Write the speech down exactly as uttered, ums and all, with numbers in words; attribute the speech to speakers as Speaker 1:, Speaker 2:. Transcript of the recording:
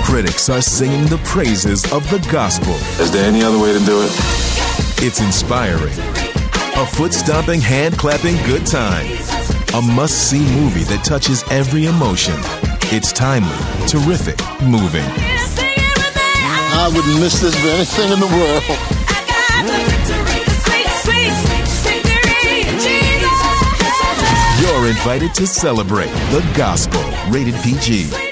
Speaker 1: critics are singing the praises of the gospel.
Speaker 2: Is there any other way to do it?
Speaker 1: It's inspiring. A foot-stomping, hand-clapping good time. A must-see movie that touches every emotion. It's timely, terrific, moving.
Speaker 3: I wouldn't miss this for anything in the world.
Speaker 1: You're invited to celebrate the gospel. Rated P G.